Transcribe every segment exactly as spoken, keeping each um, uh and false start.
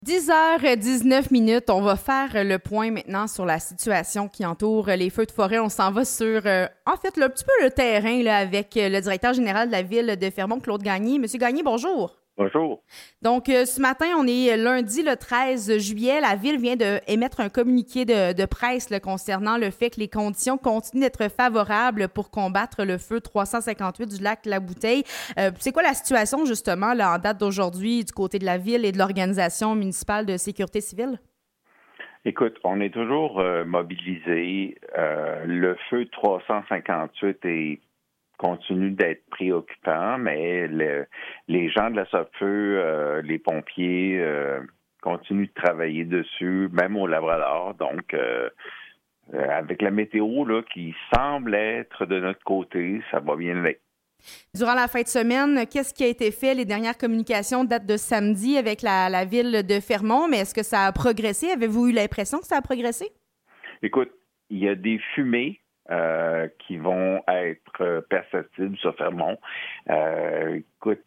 dix heures dix-neuf minutes, on va faire le point maintenant sur la situation qui entoure les feux de forêt. On s'en va sur, euh, en fait, là, un petit peu le terrain là, avec le directeur général de la ville de Fermont, Claude Gagné. Monsieur Gagné, bonjour. Bonjour. Donc, euh, ce matin, on est lundi le treize juillet. La Ville vient d'émettre un communiqué de, de presse là, concernant le fait que les conditions continuent d'être favorables pour combattre le feu trois cent cinquante-huit du lac La Bouteille. Euh, c'est quoi la situation, justement, là, en date d'aujourd'hui, du côté de la Ville et de l'Organisation municipale de sécurité civile? Écoute, on est toujours euh, mobilisés. Euh, le feu trois cent cinquante-huit est continue d'être préoccupant, mais le, les gens de la Sopfeu, euh, les pompiers euh, continuent de travailler dessus, même au Labrador. Donc, euh, euh, avec la météo là, qui semble être de notre côté, ça va bien aller. Durant la fin de semaine, qu'est-ce qui a été fait? Les dernières communications datent de samedi avec la, la ville de Fermont, mais est-ce que ça a progressé? Avez-vous eu l'impression que ça a progressé? Écoute, il y a des fumées Euh, qui vont être perceptibles sur Fermont. Euh, écoute,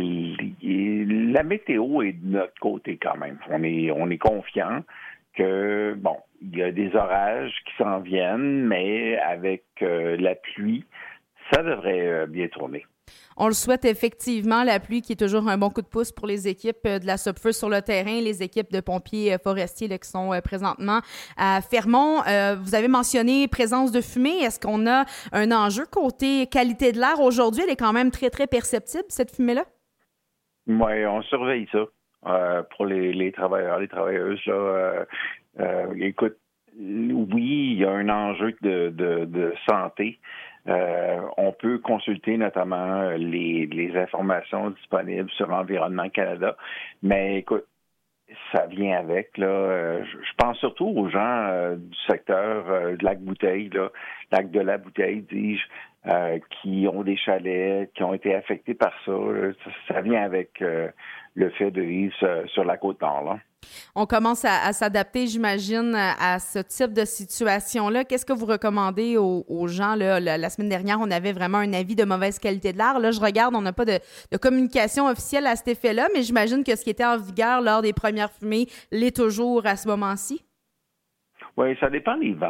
la météo est de notre côté quand même. On est, on est confiant que, bon, il y a des orages qui s'en viennent, mais avec euh, la pluie, ça devrait euh, bien tourner. On le souhaite effectivement, la pluie qui est toujours un bon coup de pouce pour les équipes de la Sopfeu sur le terrain, les équipes de pompiers forestiers là, qui sont présentement à Fermont. Euh, vous avez mentionné présence de fumée. Est-ce qu'on a un enjeu côté qualité de l'air aujourd'hui? Elle est quand même très, très perceptible, cette fumée-là? Oui, on surveille ça euh, pour les, les travailleurs, les travailleuses. Là, euh, euh, écoute, oui, il y a un enjeu de, de, de santé. Euh, on peut consulter notamment les, les informations disponibles sur Environnement Canada, mais écoute, ça vient avec. Là, euh, je pense surtout aux gens euh, du secteur euh, de Lac-Bouteille, là, Lac de la Bouteille, dis-je, euh, qui ont des chalets, qui ont été affectés par ça. Là. Ça, ça vient avec euh, le fait de vivre sur, sur la Côte-Nord. Là. On commence à, à s'adapter, j'imagine, à ce type de situation-là. Qu'est-ce que vous recommandez aux, aux gens? Là? La, la semaine dernière, on avait vraiment un avis de mauvaise qualité de l'air. Là, je regarde, on n'a pas de, de communication officielle à cet effet-là, mais j'imagine que ce qui était en vigueur lors des premières fumées l'est toujours à ce moment-ci. Oui, ça dépend des vents.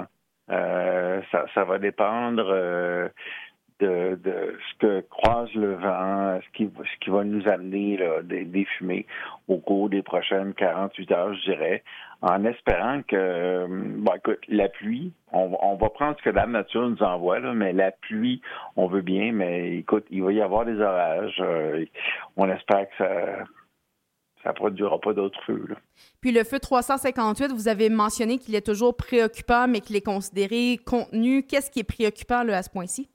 Euh, ça, ça va dépendre euh, de, de ce que croise le vent, ce qui, ce qui va nous amener là, des, des fumées au cours des prochaines quarante-huit heures, je dirais, en espérant que, bon, écoute, la pluie, on, on va prendre ce que la nature nous envoie, là, mais la pluie, on veut bien, mais écoute, il va y avoir des orages. Euh, on espère que ça ça ne produira pas d'autres feux. Là. Puis le feu trois cent cinquante-huit, vous avez mentionné qu'il est toujours préoccupant, mais qu'il est considéré contenu. Qu'est-ce qui est préoccupant là, à ce point-ci?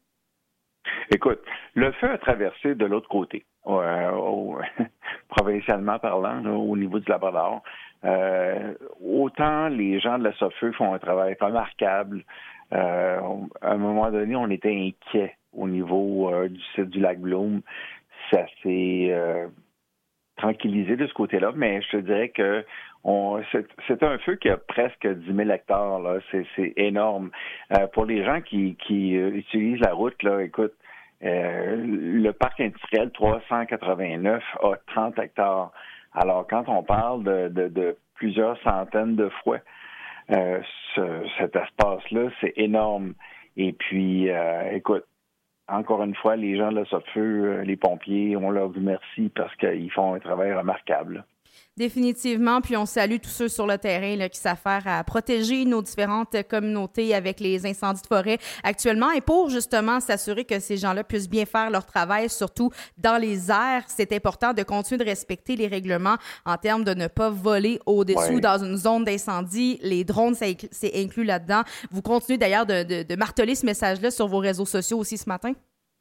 Écoute, le feu a traversé de l'autre côté, euh, au, provincialement parlant, là, au niveau du Labrador. Euh, autant les gens de la Sopfeu font un travail remarquable. Euh, à un moment donné, on était inquiets au niveau euh, du site du lac Bloom. Ça s'est euh, tranquillisé de ce côté-là, mais je te dirais que on, c'est, c'est un feu qui a presque dix mille hectares. Là. C'est, c'est énorme. Euh, pour les gens qui, qui euh, utilisent la route, là, écoute, euh, le parc industriel trois cent quatre-vingt-neuf a trente hectares. Alors, quand on parle de, de, de plusieurs centaines de fois, euh, ce, cet espace-là, c'est énorme. Et puis, euh, écoute, encore une fois, les gens de la Sopfeu, les pompiers, on leur dit merci parce qu'ils font un travail remarquable. Définitivement, puis on salue tous ceux sur le terrain là, qui s'affairent à protéger nos différentes communautés avec les incendies de forêt actuellement et pour justement s'assurer que ces gens-là puissent bien faire leur travail, surtout dans les airs. C'est important de continuer de respecter les règlements en termes de ne pas voler au-dessous Ouais. dans une zone d'incendie. Les drones, ça, c'est inclus là-dedans. Vous continuez d'ailleurs de, de, de marteler ce message-là sur vos réseaux sociaux aussi ce matin?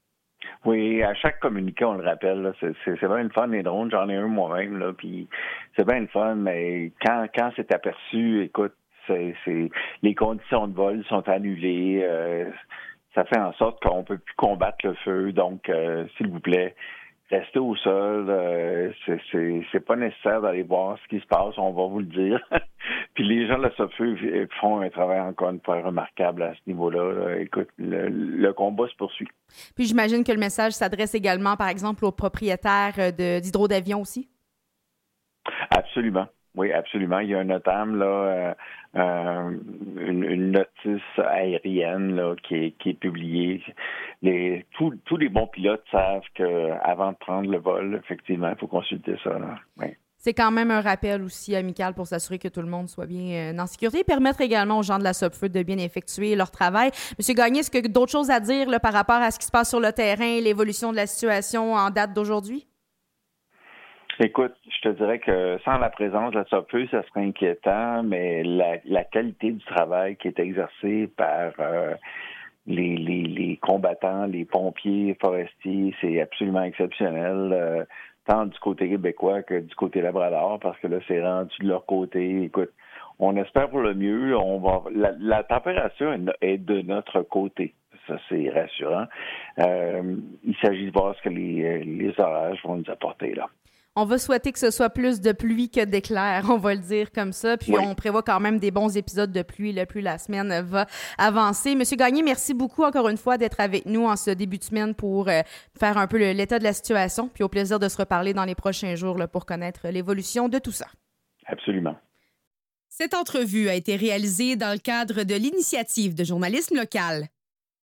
Oui, à chaque communiqué, on le rappelle, là, c'est, c'est, c'est bien le fun, les drones, j'en ai un moi-même, là, puis c'est bien le fun, mais quand, quand c'est aperçu, écoute, c'est, c'est les conditions de vol sont annulées, euh, ça fait en sorte qu'on peut plus combattre le feu, donc euh, s'il vous plaît, restez au sol, euh, c'est, c'est, c'est pas nécessaire d'aller voir ce qui se passe, on va vous le dire. Puis les gens de la Sopfeu font un travail encore une fois remarquable à ce niveau-là. Là. Écoute, le, le combat se poursuit. Puis j'imagine que le message s'adresse également, par exemple, aux propriétaires de, d'hydro-d'avion aussi? Absolument. oui, absolument. Il y a un notam, là, euh, euh, une, une notice aérienne là, qui, est, qui est publiée. Les, tous, tous les bons pilotes savent qu'avant de prendre le vol, effectivement, il faut consulter ça. Là. Oui. C'est quand même un rappel aussi amical pour s'assurer que tout le monde soit bien euh, en sécurité et permettre également aux gens de la Sopfeu de bien effectuer leur travail. Monsieur Gagné, est-ce que d'autres choses à dire là, par rapport à ce qui se passe sur le terrain et l'évolution de la situation en date d'aujourd'hui? Écoute, je te dirais que sans la présence de la Sopfeu, ça serait inquiétant, mais la, la qualité du travail qui est exercé par euh, les, les, les combattants, les pompiers forestiers, c'est absolument exceptionnel. Euh, tant du côté québécois que du côté labrador, parce que là, c'est rendu de leur côté. Écoute, on espère pour le mieux. On va la, la température est de notre côté. Ça, c'est rassurant. Euh, il s'agit de voir ce que les, les orages vont nous apporter là. On va souhaiter que ce soit plus de pluie que d'éclairs, on va le dire comme ça. Puis oui. On prévoit quand même des bons épisodes de pluie, là, plus la semaine va avancer. Monsieur Gagné, merci beaucoup encore une fois d'être avec nous en ce début de semaine pour euh, faire un peu le, l'état de la situation. Puis au plaisir de se reparler dans les prochains jours là, pour connaître l'évolution de tout ça. Absolument. Cette entrevue a été réalisée dans le cadre de l'initiative de journalisme local.